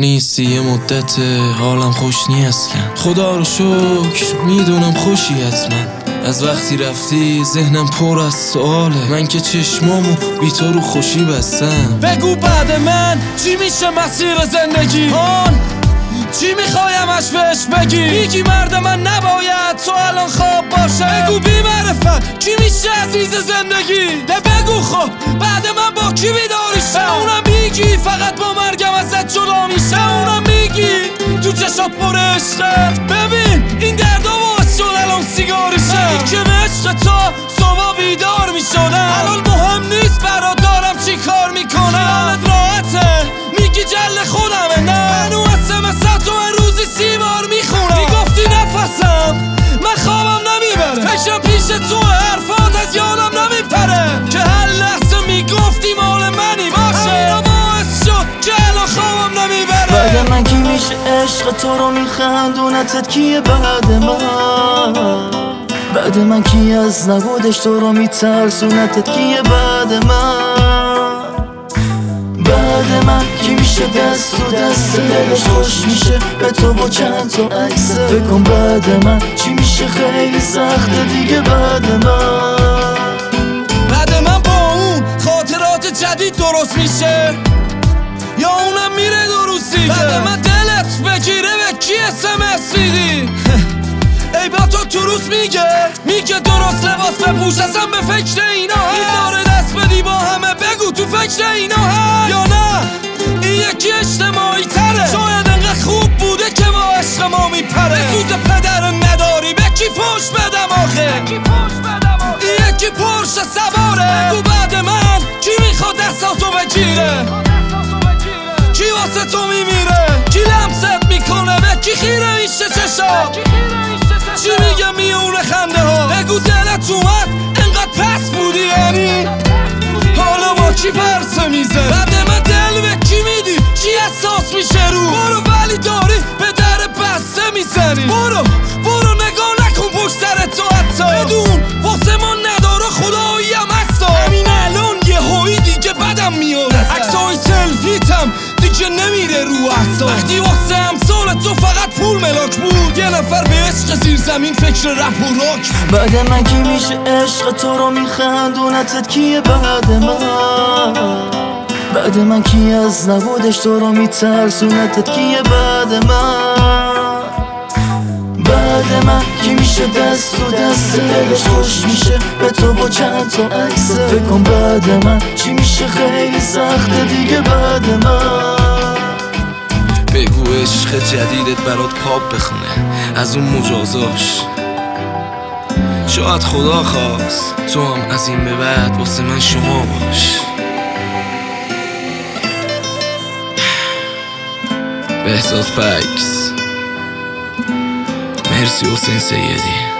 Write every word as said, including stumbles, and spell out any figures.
نیستی یه مدت حالم خوش نی اصلا. خدا رو شکر میدونم خوشی حتما. از وقتی رفتی ذهنم پر از سواله. من که چشمامو بی تو رو خوشی بستم. بگو بعد من چی میشه مسیر زندگی؟ آن چی میخوایمش بهش بگی؟ میگی مرد من نباید تو الان خواب باشه. بگو بی معرفت کی میشه عزیز زندگی؟ ده بگو خب بعد من با کی بیداری شه؟ اونم میگی فقط با مرگم ازت جدا میشه. اونم میگی تو چشات پر عشقت. ببین این دردا باعث شد الان سیگاریشه. من که به عشق تو صبح بیدار میشدم. الان مهم نیست برات دارم چی کار میکنم. حالت راحته میگی جل خودمه. نه منو اسمس تو من روزی سی بار میخونم. میگفتی نفسم من خوابم نمیبره. فکرم پیش تو حرفات از یادم نمیپره. که هر لحظه میگفتی مال منی باشه. همونو باعث شد که الان خوابم نمیبره. بعد من کی میشه عشق تو رو میخندونتت کیه؟ بعد من بعد من کی از نبودش تو رو میترسونتت کیه؟ بعد من بعد من کی میشه دست و دست دلش خوش میشه به تو با چند تا عکسه؟ فکر کن بعد من چی میشه خیلی سخته دیگه. بعد من بعد من با اون خاطرات جدید درست میشه یا اونم میره درست دیگه؟ بعد من دلت بگیره به کی اسمس میدی؟ ای با تو تو روز میگه میگه درست لباس بپوش. اصلا به فکر اینا هست؟ میذاره دست بدی با همه بگو تو فکر اینا هست یا نه این یکی اجتماعی تره؟ شاید انقدر خوب بوده که با عشق ما میپره. سوز پدر نداری به کی فوش بدم آخه؟ این یکی پرش سواره. بگو بعد من کی میخواد دستاتو بگیره؟ کی واسه تو میمیره؟ کی لمست میکنه؟ به کی خیره میشه چشات؟ چی میگه میونه خنده ها؟ بگو دلت اومد انقدر پس بودی یعنی؟ حالا با کی پرسه میزه؟ بعد من دل به کی میدی؟ چی احساس میشه رو؟ برو ولی داری به در بسته میزنی. برو برو نگاه نکن پشت سر تو حتی. بدون واسه ما نداره خدایی هم هستا. همین الان یه هایی دیگه بدم میاد. عکسای سلفیتم دیگه نمیره رو احسا. وقتی واسه امثال تو فقط پول ملاک بود. یه نفر به عشق زیر زمین فکر رپ و راک. بعد من کی میشه عشق تو رو میخندونتت کیه؟ بعد من بعد من کی از نبودش تو رو میترسونتت کیه؟ بعد من بعد من کی میشه دست و دست دلش خوش میشه به تو با چند تا عکسه؟ فکر کن بعد من چی میشه خیلی سخته دیگه. بعد من بگو عشق جدیدت برات پاپ بخونه از اون مجازاش. شاید خدا خواست تو هم از این به بعد واسه من شما باش. بهزاد پکس. مرسی حسین سیدی.